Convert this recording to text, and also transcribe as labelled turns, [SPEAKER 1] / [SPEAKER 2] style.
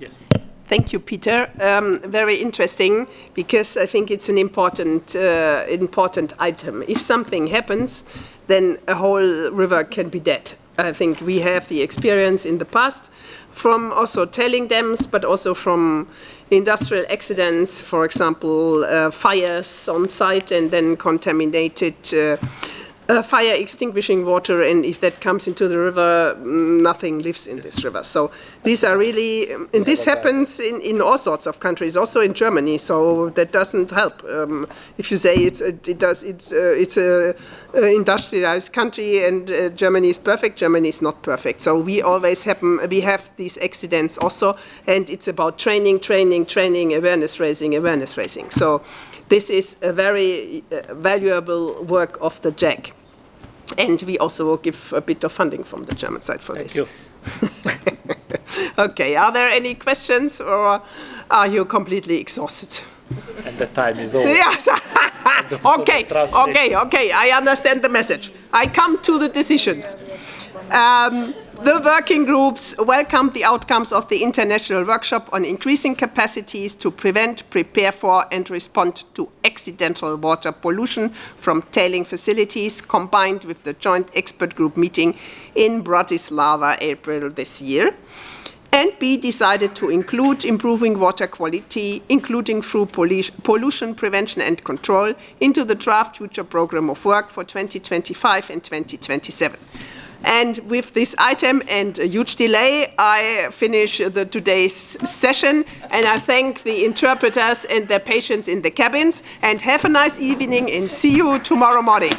[SPEAKER 1] Yes.
[SPEAKER 2] Thank you, Peter. Very interesting, because I think it's an important item. If something happens, then a whole river can be dead. I think we have the experience in the past from also tailing dams, but also from industrial accidents, for example, fires on site and then contaminated fire extinguishing water, and if that comes into the river, nothing lives in this river. So these are really, and this happens in all sorts of countries, also in Germany. So that doesn't help. If you say it's a industrialized country and Germany is perfect, Germany is not perfect. So we have these accidents also, and it's about training, awareness raising. So this is a very valuable work of the JAG. And we also will give a bit of funding from the German side for this.
[SPEAKER 1] Thank you.
[SPEAKER 2] Okay, are there any questions, or are you completely exhausted?
[SPEAKER 1] And the time is over.
[SPEAKER 2] Yes. Okay, I understand the message. I come to the decisions. The working groups welcomed the outcomes of the international workshop on increasing capacities to prevent, prepare for, and respond to accidental water pollution from tailing facilities, combined with the joint expert group meeting in Bratislava, April this year. And B, decided to include improving water quality, including through pollution prevention and control, into the draft future program of work for 2025 and 2027. And with this item and a huge delay, I finish today's session, and I thank the interpreters and their patience in the cabins, and have a nice evening, and see you tomorrow morning.